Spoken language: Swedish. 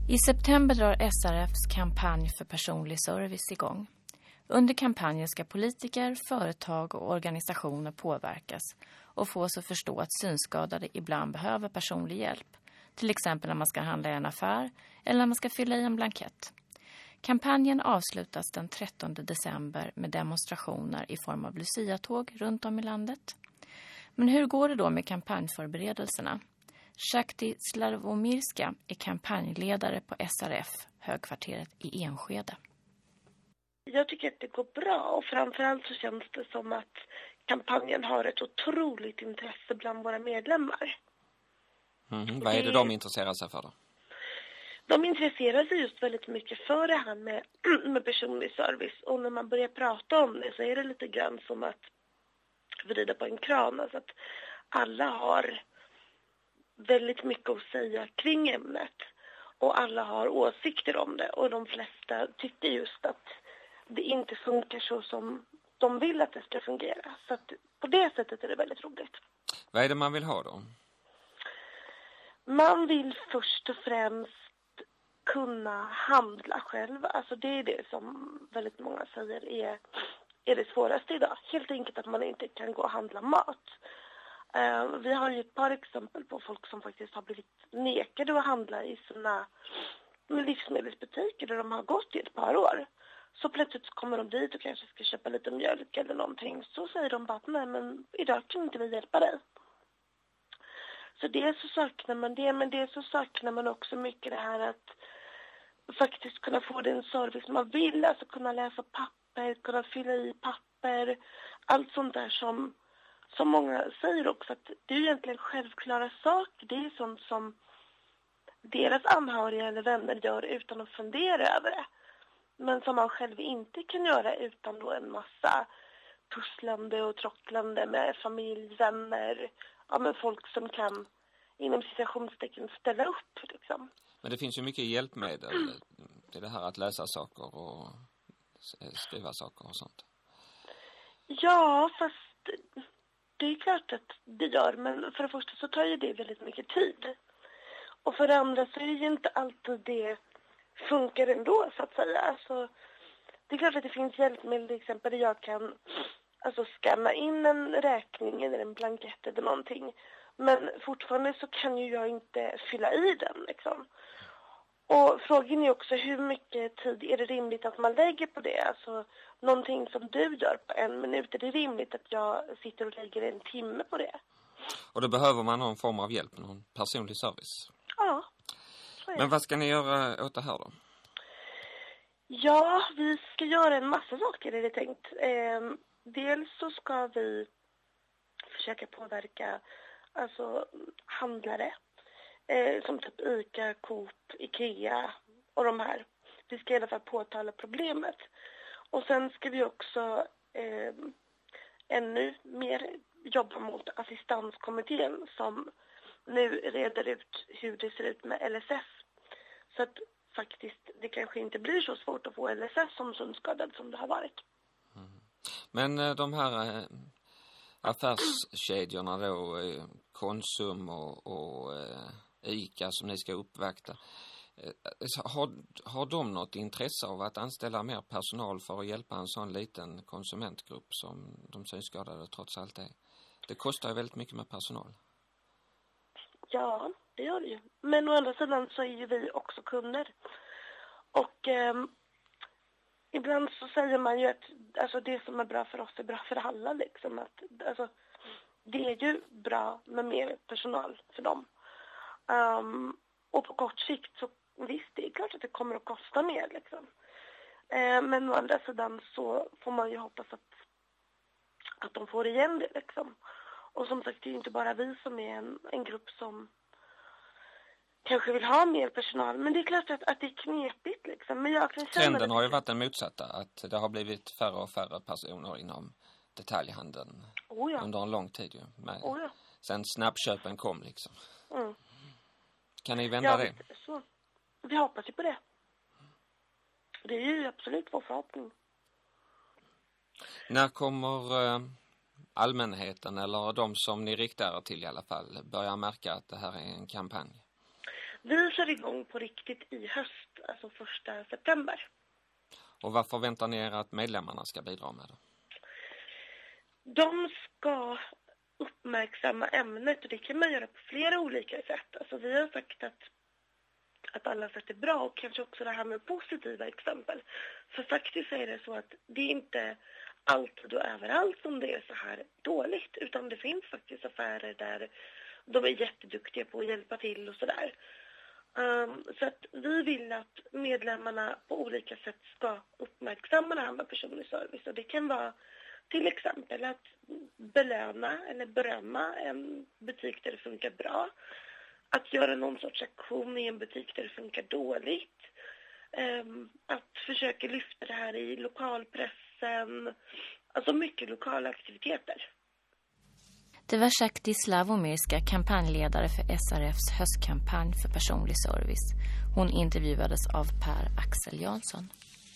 I september drar SRFs kampanj för personlig service igång. Under kampanjen ska politiker, företag och organisationer påverkas och fås att förstå att synskadade ibland behöver personlig hjälp. Till exempel när man ska handla i en affär eller när man ska fylla i en blankett. Kampanjen avslutas den 13 december med demonstrationer i form av Lucia-tåg runt om i landet. Men hur går det då med kampanjförberedelserna? Shakti Slavomirska är kampanjledare på SRF, högkvarteret i Enskede. Jag tycker att det går bra och framförallt så känns det som att kampanjen har ett otroligt intresse bland våra medlemmar. Vad är det de intresserar sig för då? De intresserar sig just väldigt mycket för det här med personlig service. Och när man börjar prata om det så är det lite grann som att vrida på en kran. Alltså att alla har väldigt mycket att säga kring ämnet. Och alla har åsikter om det. Och de flesta tycker just att det inte funkar så som de vill att det ska fungera. Så att på det sättet är det väldigt roligt. Vad är det man vill ha då? Man vill först och främst kunna handla själv. Alltså det är det som väldigt många säger är det svåraste idag. Helt enkelt att man inte kan gå och handla mat. Vi har ju ett par exempel på folk som faktiskt har blivit nekade att handla i sina livsmedelsbutiker där de har gått i ett par år. Så plötsligt kommer de dit och kanske ska köpa lite mjölk eller någonting. Så säger de bara att nej, men idag kan inte vi hjälpa dig. Så det så saknar man det, men det så saknar man också mycket det här att faktiskt kunna få den service man vill. Alltså kunna läsa papper, kunna fylla i papper. Allt sånt där som många säger också att det är egentligen självklara saker. Det är sånt som deras anhöriga eller vänner gör utan att fundera över det. Men som man själv inte kan göra utan då en massa pusslande och trottlande med familj, vänner, med folk som kan inom citationstecken ställa upp. Liksom. Men det finns ju mycket hjälpmedel till det här att läsa saker och skriva saker och sånt. Ja, fast det är klart att det gör, men för det första så tar ju det väldigt mycket tid. Och för det andra så är det ju inte alltid det funkar ändå, så att säga. Alltså, det är klart att det finns hjälpmedel till exempel där jag kan skanna in en räkning eller en blankett eller någonting. Men fortfarande så kan ju jag inte fylla i den liksom. Och frågan är också hur mycket tid är det rimligt att man lägger på det? Alltså någonting som du gör på 1 minut, är det rimligt att jag sitter och lägger 1 timme på det? Och då behöver man någon form av hjälp, någon personlig service. Ja. Men vad ska ni göra åt det här då? Ja, vi ska göra en massa saker är det tänkt. Dels så ska vi försöka påverka handlare som typ ICA, Coop, Ikea och de här. Vi ska i alla fall påtala problemet. Och sen ska vi också ännu mer jobba mot assistanskommittén som nu reder ut hur det ser ut med LSS. Så att faktiskt det kanske inte blir så svårt att få LSS som synskadad som det har varit. Men de här affärskedjorna då, Konsum och ICA som ni ska uppvakta, har de något intresse av att anställa mer personal för att hjälpa en sån liten konsumentgrupp som de synskadade trots allt är? Det kostar ju väldigt mycket med personal. Ja, det gör det ju. Men å andra sidan så är ju vi också kunder. Och ibland så säger man ju att det som är bra för oss är bra för alla. Liksom. Det är ju bra med mer personal för dem. Och på kort sikt så visst, det är klart att det kommer att kosta mer. Liksom. Men å andra sidan så får man ju hoppas att de får igen det. Liksom. Och som sagt, det är ju inte bara vi som är en grupp som kanske vill ha mer personal. Men det är klart att det är knepigt. Liksom. Men jag kan känna trenden har ju varit den motsatta. Att det har blivit färre och färre personer inom detaljhandeln under en lång tid. Ju, sen snabbköpen kom liksom. Mm. Kan ni vända det? Så. Vi hoppas ju på det. Det är ju absolut vår förhoppning. När kommer allmänheten eller de som ni riktar er till i alla fall börja märka att det här är en kampanj? Vi kör igång på riktigt i höst, alltså 1 september. Och vad förväntar ni er att medlemmarna ska bidra med då? De ska uppmärksamma ämnet, och det kan man göra på flera olika sätt. Alltså vi har sagt att alla sätt är bra, och kanske också det här med positiva exempel. För faktiskt är det så att det är inte alltid och överallt som det är så här dåligt, utan det finns faktiskt affärer där de är jätteduktiga på att hjälpa till och sådär. Så att vi vill att medlemmarna på olika sätt ska uppmärksamma det här med personlig service. Och det kan vara till exempel att belöna eller berömma en butik där det funkar bra. Att göra någon sorts aktion i en butik där det funkar dåligt. Att försöka lyfta det här i lokalpressen. Alltså mycket lokala aktiviteter. Det var Shakti Slavomirska, kampanjledare för SRFs höstkampanj för personlig service. Hon intervjuades av Per Axel Jansson.